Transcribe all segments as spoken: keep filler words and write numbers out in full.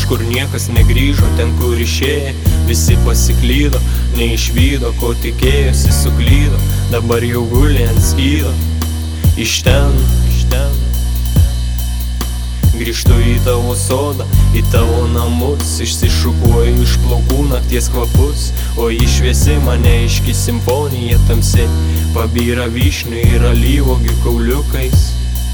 kur niekas negrįžo, ten kur išėjo, visi pasiklydo, neišvydo, ko tikėjosi, suklydo, dabar jau guli ant skydo. Iš ten, iš ten grįžtu į tavo sodą, į tavo namus, išsišukuoju iš plaukų nakties kvapus, o išviesi mane aiški simfonija tamsi, pabyra vyšnių ir alyvuogių kauliukais.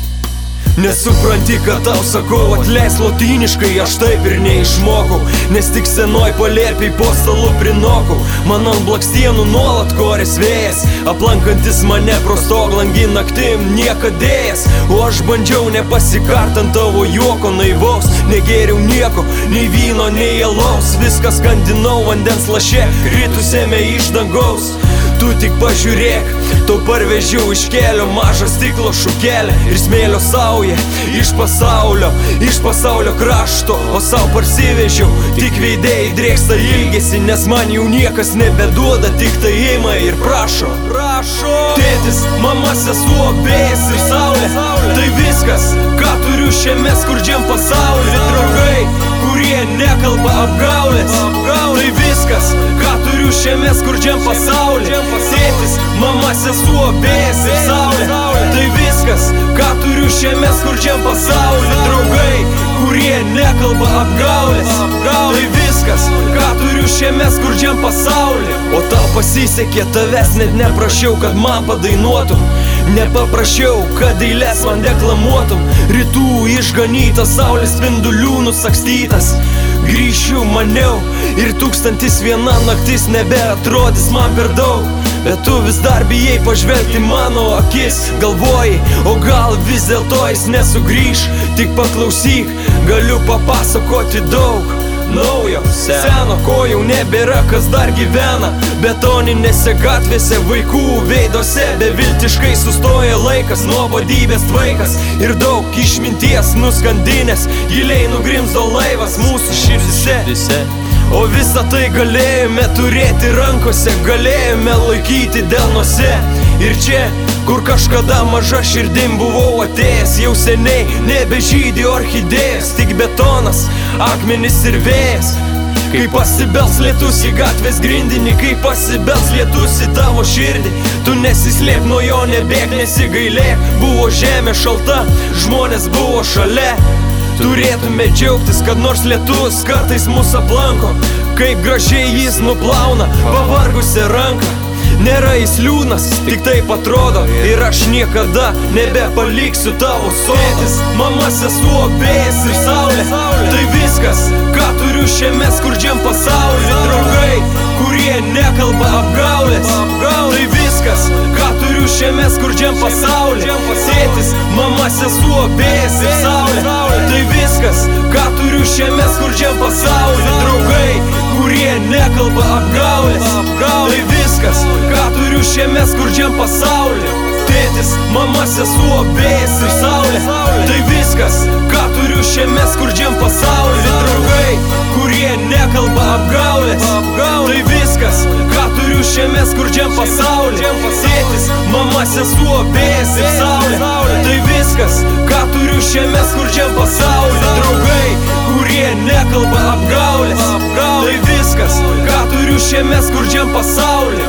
Nesupranti, kad tau sakau, atleis lotyniškai, aš taip ir neišmokau, nes tik senoj palėpiai po stalu prinokau. Man ant blakstienų nuolat korės vėjas, aplankantis mane pro stoglangį naktim niekadėjas. O aš bandžiau nepasikart ant tavo juoko naivaus, negėriau nieko, nei vyno, nei alaus. Viską skandinau vandens laše, kritusėme iš dangaus. Tu tik pažiūrėk, tau parvežiau iš kelio mažą stiklo šukelę ir smėlio saują iš pasaulio, iš pasaulio krašto, o sau parsivežiau tik veidėjai drėksta ilgesi, nes man jau niekas nebeduoda, tik tai ima ir prašo. Prašo. Tėtis, mama, sesuo, vėjas ir saulė, tai viskas, ką turiu šiame skurdžiam pasaulyje. Draugai, kurie nekalba apgaulės, tai viskas, ką turiu šiame skurdžiam pasaulyje. Tėtis, mama, sesuo, vėjas ir saulė, tai viskas, ką turiu šiame skurdžiam pasaulyje. Draugai, kurie nekalba apgaulės, tai viskas, ką turiu šiame skurdžiam pasaulyje. O tau pasisekė, tavęs net neprašiau, kad man padainuotum, nepaprašiau, kad eilės man deklamuotum. Rytų išganytas, saulės spindulių nusakstytas, grįšiu maniau ir tūkstantis viena naktis nebeatrodys man per daug. Bet tu vis dar bijai pažvelgti mano akis, galvoji, o gal vis dėlto jis nesugrįš. Tik paklausyk, galiu papasakoti daug naujo, seno, ko jau nebėra, kas dar gyvena. Betoninėse gatvėse, vaikų veiduose beviltiškai sustoja laikas, nuobodybės tvaikas ir daug išminties nuskandinės, giliai nugrimzdo laivas mūsų širdise. O visą tai galėjome turėti rankose, galėjome laikyti delnuose. Ir čia, kur kažkada maža širdim buvau atėjęs, jau seniai nebežydi orchidėjas, tik betonas, akmenis ir vėjas. Kai pasibels lietus į gatvės grindinį, kai pasibels lietus į tavo širdį, tu nesislėp nuo jo, nebėg, nesigailėk. Buvo žemė šalta, žmonės buvo šalia. Turėtume džiaugtis, kad nors lietus kartais mus aplanko, kaip gražiai jis nuplauna pavargusią ranką. Nėra jis liūnas, tik taip atrodo, ir aš niekada nebepaliksiu tavo sodo. Tėtis, mama, sesuo, vėjas ir saulė, tai viskas, ką turiu šiame skurdžiam pasaulyje. Draugai, kurie nekalba apgaulės, tai viskas, ką turiu šiame skurdžiam pasaulyje. Tėtis, mama, sesuo, vėjas ir saulė, tai viskas, ką turiu šiame skurdžiam pasaulyje. Draugai, kurie nekalba apgaulės, tai viskas, ką turiu šiame skurdžiam pasaulyje. Tėtis, mama, sesuo, vėjas ir saulė, tai viskas, ką turiu šiame skurdžiam pasaulyje. Draugai, kurie nekalba apgaulės, tai viskas, ką turiu šiame skurdžiam pasaulyje. Tėtis, mama, sesuo, vėjas ir saulė, tai viskas, ką turiu šiame skurdžiam pasaulyje. Draugai, kurie nekalba apgaulės, tai viskas, ką turiu šiame skurdžiam pasaulyje.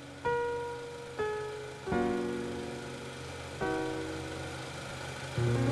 Mm-hmm.